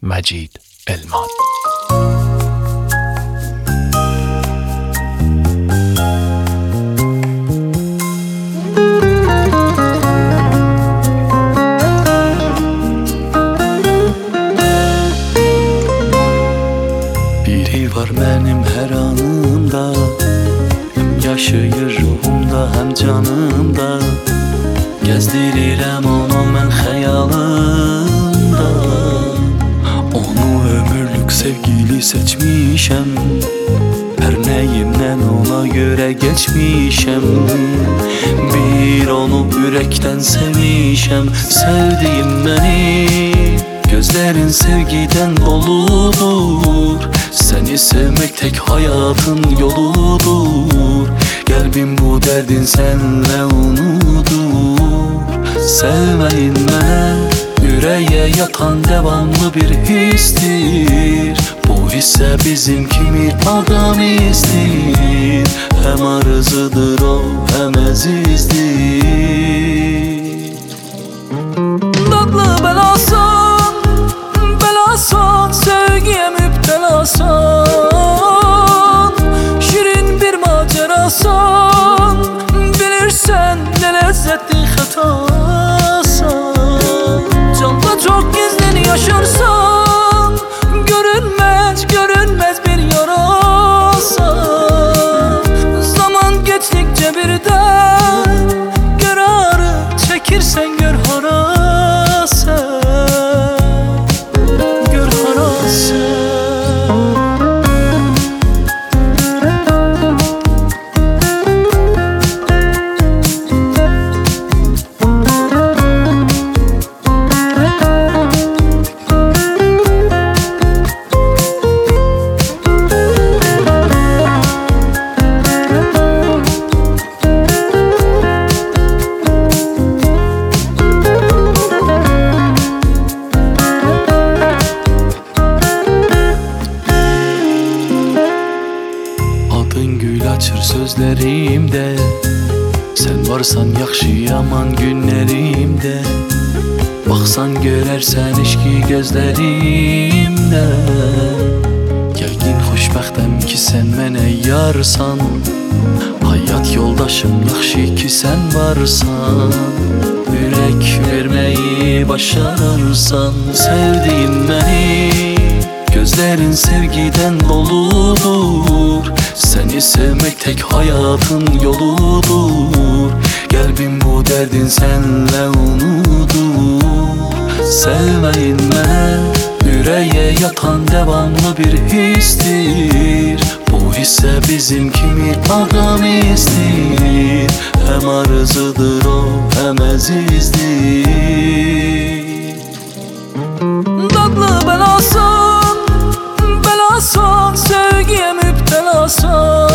Məcid Elman. Biri var mənim hər anımda, həm yaşayır ruhumda, həm canımda. Gəzdirirəm onu mən xəyalımda. Onu ömürlük sevgili seçmişəm, hər nəyimdən ona görə geçmişəm. Bir onu ürəkdən sevmişəm, sevdiyim məni. Gözlerin sevgiden doludur, seni sevmek tek hayatın yoludur. Kalbim bu derdin senle unudur. Sevmeyin mənə yüreğe yatan devamlı bir histir. Bu hisse bizim kimi adam istir. Hem arızıdır o hem əzizdir. Tatlı belasan, belasan, sevgiye müptelasan. Şirin bir macerasan, bilirsen ne lezzetli hatasan. Canda çok gizlin yaşarsan, görünmez görünmez bir yarasan. Zaman geçtikçe birden kararı çekirsen gör harasa. Gül açır sözlerimde, sen varsan yaxşı yaman günlerimde. Baxsan görərsən eşki gözlərimdə. Yəqin xoşbəxtəm ki sən mənə yarsan, hayat yoldaşım yaxşı ki sən varsan. Ürək verməyi başarırsan, sevdiyin məni. Gözlerin sevgiden doludur, seni sevmek tek hayatın yoludur. Kalbim bu derdin senle unudur. Sevmeyin mənə yüreğe yatan devamlı bir histir. Bu hisse bizim kimi adam istir. Hem arızıdır o hem əzizdir. Tatlı belasan, belasan, sevgiye müptelasan.